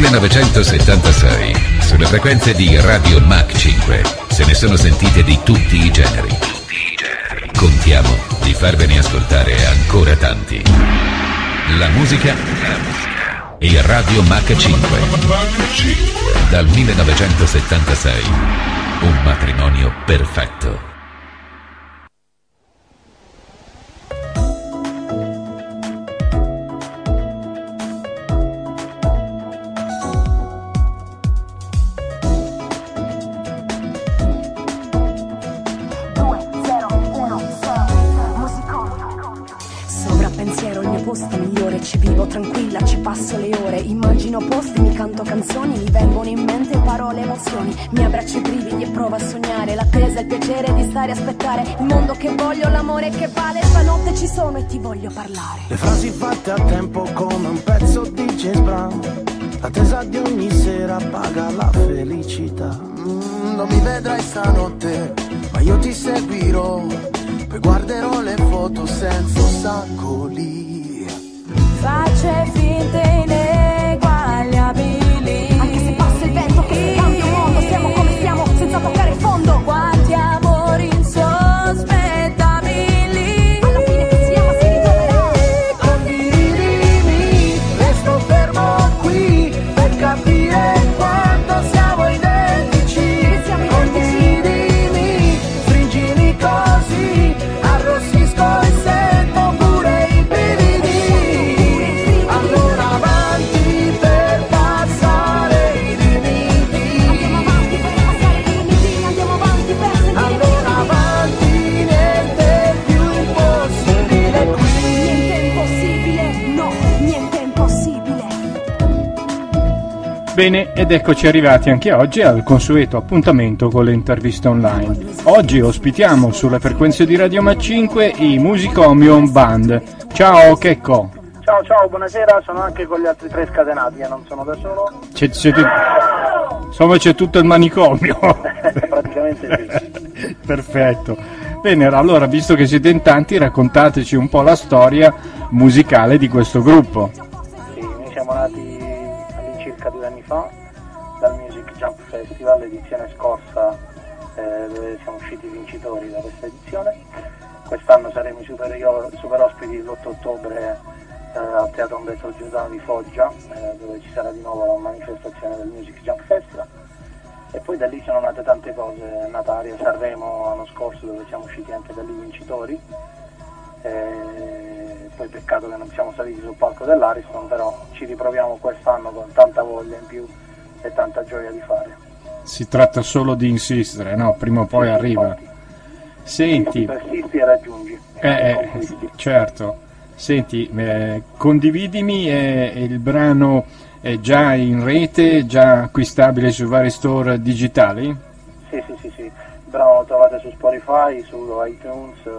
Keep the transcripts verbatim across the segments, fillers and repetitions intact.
millenovecentosettantasei, sulle frequenze di Radio Mach cinque, se ne sono sentite di tutti i generi. Tutti i generi. Contiamo di farvene ascoltare ancora tanti. La musica, la musica e Radio Mach cinque. Dal millenovecentosettantasei, un matrimonio perfetto. Ci vivo tranquilla, ci passo le ore, immagino posti, mi canto canzoni, mi vengono in mente parole, emozioni, mi abbraccio i brividi e provo a sognare l'attesa, il piacere di stare a aspettare il mondo che voglio, l'amore che vale, stanotte ci sono e ti voglio parlare. Le frasi fatte a tempo come un pezzo di James Brown, l'attesa di ogni sera paga la felicità. Mm, non mi vedrai stanotte, ma io ti seguirò, poi guarderò le foto senza ostacoli. Facce finte ineguagliabili, anche se passa il vento che cambia il mondo, siamo come siamo senza toccare il fondo. Quanti amori insospettabili, alla fine che si ama si ritroverà. Condividimi, resto fermo qui per capire quanto siamo identici. Condividimi, stringimi così, arrossisco e sento pure i brividi. Bene, ed eccoci arrivati anche oggi al consueto appuntamento con le interviste online. Oggi ospitiamo sulle frequenze di Radio Mach cinque i Musicomion Band. Ciao Checco. Ciao ciao, buonasera, sono anche con gli altri tre scatenati, eh, non sono da solo. C'è, c'è, insomma c'è tutto il manicomio. Praticamente sì. Perfetto. Bene, allora visto che siete in tanti, raccontateci un po' la storia musicale di questo gruppo. Sì, noi siamo nati all'incirca due anni fa dal Music Jump Festival, l'edizione scorsa eh, dove siamo usciti vincitori da questa edizione. Quest'anno saremo i super, super ospiti l'otto ottobre eh, al Teatro Umberto Giordano di Foggia, eh, dove ci sarà di nuovo la manifestazione del Music Jump Festival. E poi da lì sono nate tante cose, è nata Aria Sanremo l'anno scorso dove siamo usciti anche da lì vincitori, e poi peccato che non siamo saliti sul palco dell'Ariston, però ci riproviamo quest'anno con tanta voglia in più e tanta gioia di fare. Si tratta solo di insistere, no? Prima o poi sì, arriva. Infatti. Senti, persisti e raggiungi. Eh, eh, certo. Senti, eh, condividimi eh, il brano è già in rete, già acquistabile su vari store digitali? Sì, sì, sì, sì. Il brano lo trovate su Spotify, su iTunes, eh,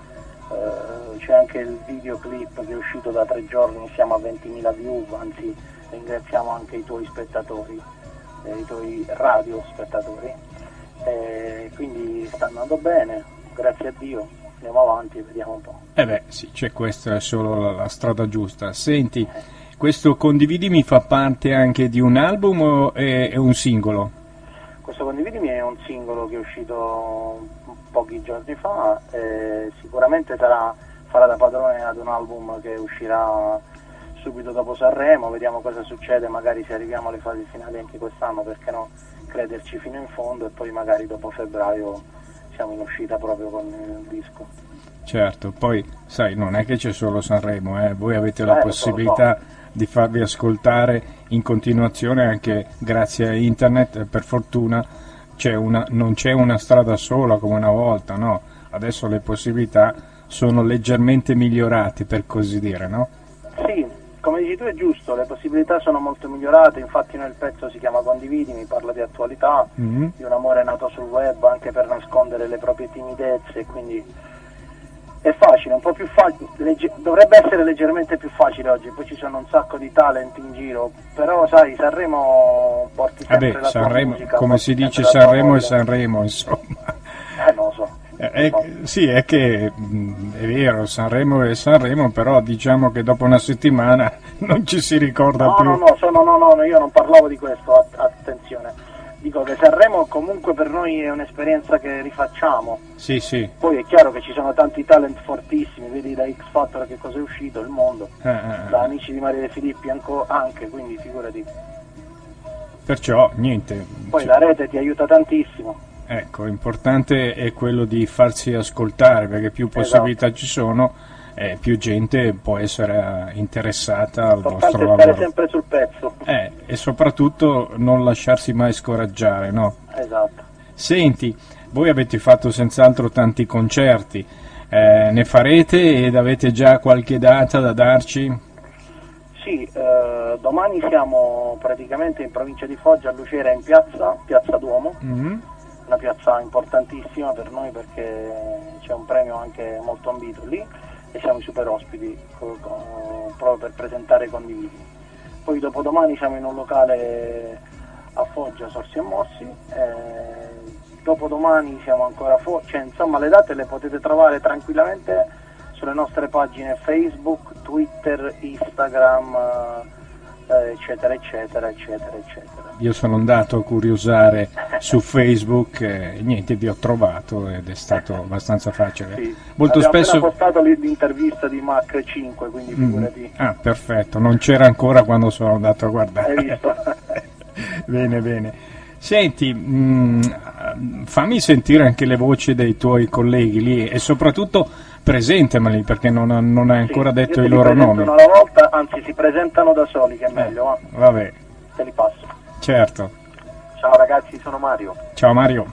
eh, c'è anche il videoclip che è uscito da tre giorni, siamo a ventimila view, anzi ringraziamo anche i tuoi spettatori, eh, i tuoi radio spettatori, eh, quindi sta andando bene, grazie a Dio, andiamo avanti e vediamo un po'. Eh beh, sì, c'è questa è solo la, la strada giusta. Senti, questo Condividimi fa parte anche di un album o è, è un singolo? Questo Condividimi è un singolo che è uscito pochi giorni fa, e sicuramente sarà, farà da padrone ad un album che uscirà subito dopo Sanremo, vediamo cosa succede, magari se arriviamo alle fasi finali anche quest'anno, perché no, crederci fino in fondo e poi magari dopo febbraio siamo in uscita proprio con il disco. Certo, poi sai, non è che c'è solo Sanremo, eh? Voi avete la eh, possibilità so. di farvi ascoltare in continuazione anche grazie a internet, per fortuna c'è una, non c'è una strada sola come una volta, no? Adesso le possibilità sono leggermente migliorate, per così dire, no? Sì, come dici tu è giusto, le possibilità sono molto migliorate, infatti nel pezzo si chiama Condividimi, parla di attualità, mm-hmm. di un amore nato sul web anche per nascondere le proprie timidezze, quindi è facile, un po' più facile, legge- dovrebbe essere leggermente più facile oggi, poi ci sono un sacco di talent in giro, però sai, Sanremo porti sempre Vabbè, la Sanremo, tua musica, come si dice Sanremo e Sanremo, insomma. Eh, non lo so. È, è, sì, è che mh, è vero, Sanremo è Sanremo, però diciamo che dopo una settimana non ci si ricorda no, più. No, no, sono, no, no, io non parlavo di questo, attenzione. Dico che Sanremo comunque per noi è un'esperienza che rifacciamo. Sì, sì. Poi è chiaro che ci sono tanti talent fortissimi, vedi da X Factor che cosa è uscito, il mondo, eh, eh. da Amici di Maria De Filippi anche, quindi figurati. Perciò, niente. Poi cioè, la rete ti aiuta tantissimo. Ecco, l'importante è quello di farsi ascoltare, perché più possibilità esatto. ci sono, eh, più gente può essere interessata al vostro lavoro. Stare sempre sul pezzo. Eh, e soprattutto non lasciarsi mai scoraggiare, no? Esatto. Senti, voi avete fatto senz'altro tanti concerti, eh, ne farete ed avete già qualche data da darci? Sì, eh, domani siamo praticamente in provincia di Foggia, a Lucera, in piazza, piazza Duomo. Mm-hmm. Una piazza importantissima per noi perché c'è un premio anche molto ambito lì e siamo i super ospiti co- co- proprio per presentare e condividere. Poi dopodomani siamo in un locale a Foggia, Sorsi e Mossi, e dopodomani siamo ancora a Foggia, cioè, insomma le date le potete trovare tranquillamente sulle nostre pagine Facebook, Twitter, Instagram, eh, eccetera eccetera eccetera eccetera. Io sono andato a curiosare su Facebook e niente, vi ho trovato ed è stato abbastanza facile. Sì. Molto Abbiamo spesso appena postato l'intervista di Mach cinque, quindi figurati. Mm. Ah, perfetto, non c'era ancora quando sono andato a guardare. Hai visto? Bene, bene. Senti, mh, fammi sentire anche le voci dei tuoi colleghi lì e soprattutto presentameli perché non, non hai ancora sì, detto i loro nomi. Alla volta, anzi si presentano da soli, che è meglio. Eh, va. Vabbè. Te li passo. Certo. Ciao ragazzi, sono Mario. Ciao Mario.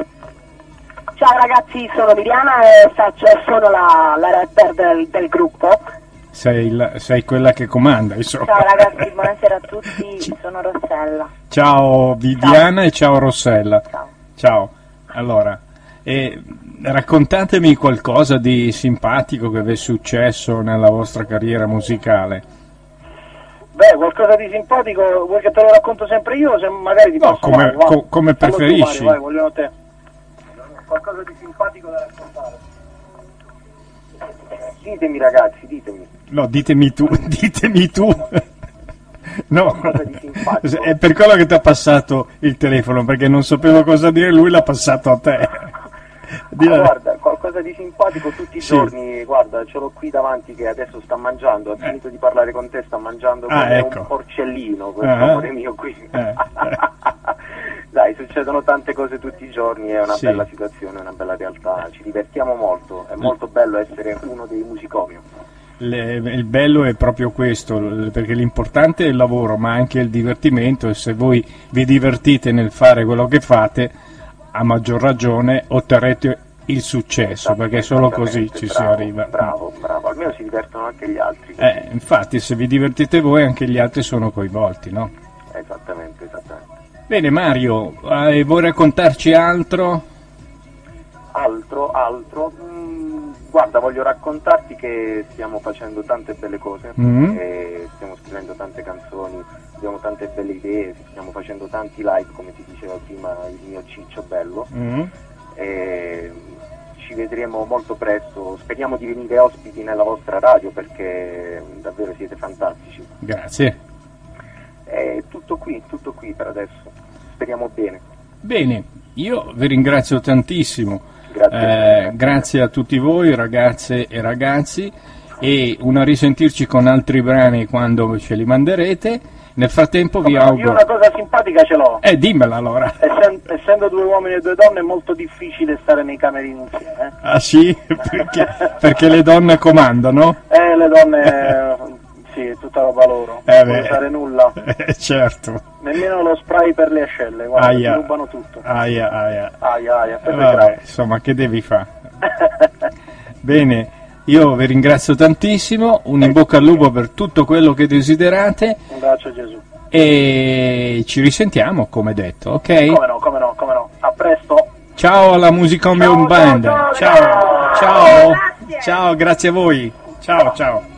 Ciao ragazzi, sono Liliana e faccio, sono la, la rapper del, del gruppo. Sei, la, sei quella che comanda, insomma. Ciao ragazzi, buonasera a tutti, C- sono Rossella. Ciao Viviana ciao. E ciao Rossella. Ciao. Ciao. Allora, eh, raccontatemi qualcosa di simpatico che vi è successo nella vostra carriera musicale. Beh, qualcosa di simpatico, vuoi che te lo racconto sempre io, se magari ti no, posso come, Mario, co- come preferisci. Tu, Mario, vai, vogliono te. Qualcosa di simpatico da raccontare. Ditemi ragazzi, ditemi. No, ditemi tu, ditemi tu. No, qualcosa di simpatico. È per quello che ti ha passato il telefono, perché non sapevo cosa dire, lui l'ha passato a te. Ah, guarda, qualcosa di simpatico tutti i sì. giorni, guarda, ce l'ho qui davanti che adesso sta mangiando, ha eh. finito di parlare con te, sta mangiando come ah, ecco. un porcellino, questo ah, amore mio qui. Eh, eh. Dai, succedono tante cose tutti i giorni, è una sì. bella situazione, è una bella realtà, ci divertiamo molto, è molto bello essere uno dei musicomio. Le, il bello è proprio questo, perché l'importante è il lavoro, ma anche il divertimento, e se voi vi divertite nel fare quello che fate, a maggior ragione otterrete il successo, perché solo così ci bravo, si arriva. Bravo, bravo, almeno si divertono anche gli altri. Eh, infatti, se vi divertite voi, anche gli altri sono coinvolti, no? Esattamente, esattamente. Bene Mario, eh, vuoi raccontarci altro? Altro, altro? Mm, guarda, voglio raccontarti che stiamo facendo tante belle cose, mm-hmm. e stiamo scrivendo tante canzoni, abbiamo tante belle idee, stiamo facendo tanti live, come ti diceva prima il mio Ciccio Bello, mm-hmm. e ci vedremo molto presto, speriamo di venire ospiti nella vostra radio perché davvero siete fantastici. Grazie. È tutto qui, tutto qui per adesso, speriamo bene. Bene, io vi ringrazio tantissimo. Grazie. Eh, grazie a tutti voi ragazze e ragazzi, e una risentirci con altri brani quando ce li manderete. Nel frattempo vi auguro... Io una cosa simpatica ce l'ho. Eh, dimmela allora. Essendo, essendo due uomini e due donne è molto difficile stare nei camerini insieme. Eh? Ah sì? Perché, perché le donne comandano? Eh, le donne... sì, è tutta roba loro. Eh, non puoi usare nulla. Eh, certo. Nemmeno lo spray per le ascelle, guarda, aia. Ti rubano tutto. Aia, aia. Aia, aia. Eh, vabbè, insomma, che devi fare? Bene, io vi ringrazio tantissimo, un in bocca al lupo per tutto quello che desiderate. Un bacio a Gesù. E ci risentiamo, come detto, ok? Come no, come no, come no. A presto. Ciao alla Musicomio Band. Ciao, ciao. Ciao, ciao, grazie a voi. Ciao, ciao.